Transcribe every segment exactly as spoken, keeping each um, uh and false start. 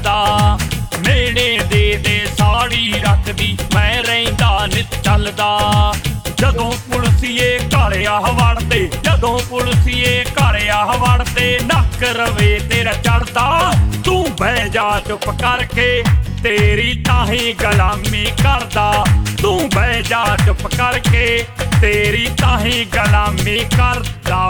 करदा। मेरे दे दे साड़ी रखदी मैं रहिंदा नित चलदा। जदों पुलसिए घर आ वड़दे जदों पुलसिए घर आ वड़दे नक रवे तेरा चढ़दा। तू बह जा चुप करके तेरी ताही गुलामी करदा। तू बह जा चुप करके तेरी ताही गुलामी करदा।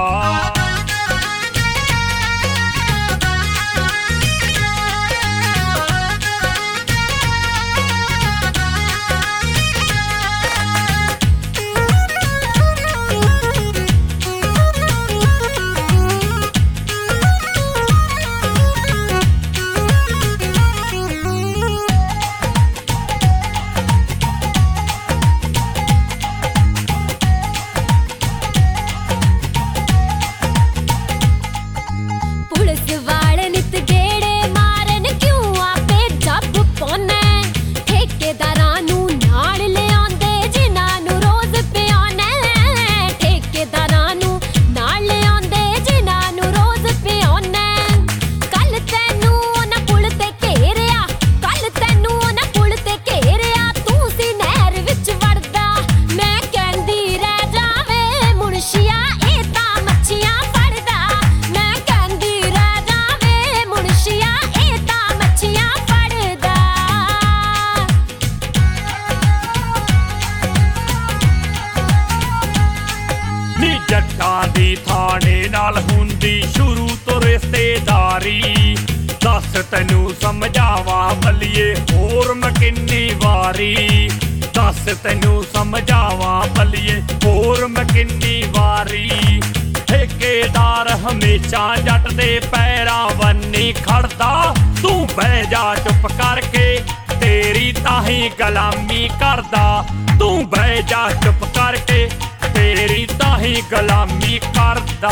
जट्टां दी थाने नाल हुंदी शुरू तो रिश्तेदारी। दस तैनू समझावां बल्लिए होर मैं किन्नी वारी। दस तैनू समझावां बल्लिए होर मैं किन्नी वारी। ठेकेदार हमेशा जट दे पैरां बन्नी खड़दा। तू बह जा चुप करके तेरी ताही गुलामी करदा। तू बह जा चुप करके तेरी ताही गुलामी करदा।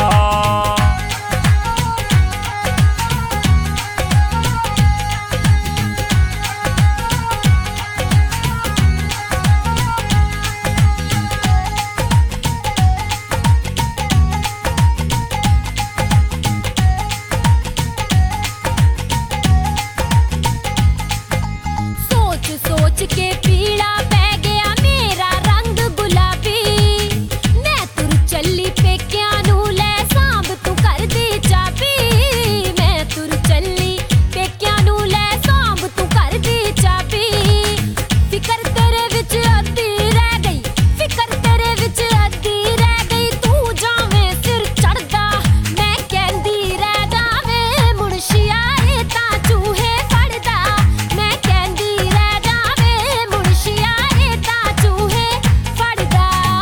सोच सोच के पीड़ा पै गया मेरा रंग गुलाबी। मैं तुर चली पेकियां नू लै सांभ तू कर दी चाबी। मैं तुर चली पेकियां नू लै सांभ तू कर दी चाबी। फिकर तेरे विच अद्धी रह गई फिकर तेरे विच अद्धी रह गई। तू जावें सिर चढ़दा मैं कहंदी रह जावें मुनशिया ए तां चूहे फड़दा। मैं कहंदी रह जावें मुनशिया ए तां चूहे फड़दा।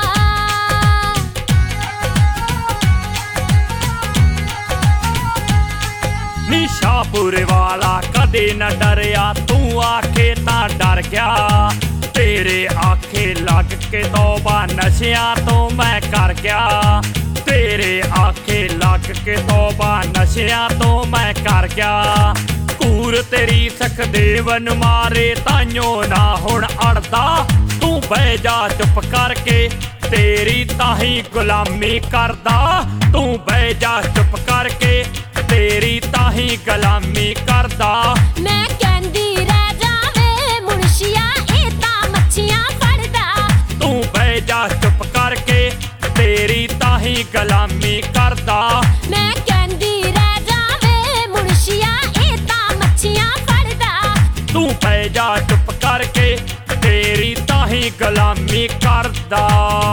निशापुर वाला कदे न डरिया तू आखे तां डर गया। तेरे आखे लग के तौबा नशियां तो मैं कर गया। तेरे आखे लग के तौबा नशियां तो मैं कर गया। कूर तेरी सखदेवन मारे ताइयों ना हुण अड़दा। तू बह जा चुप करके तेरी ताही गुलामी करदा। तू बह जा चुप करके तेरी ताही गुलामी करदा। मैं कहंदी रह जावें मुनशिया ए तां मच्छियां फड़दा। तू बह जा चुप करके तेरी ताही गुलामी करदा। मैं कहंदी रह जावें मुनशिया ए तां मच्छियां फड़दा। तू बह जा चुप करके तेरी ताही गुलामी करदा।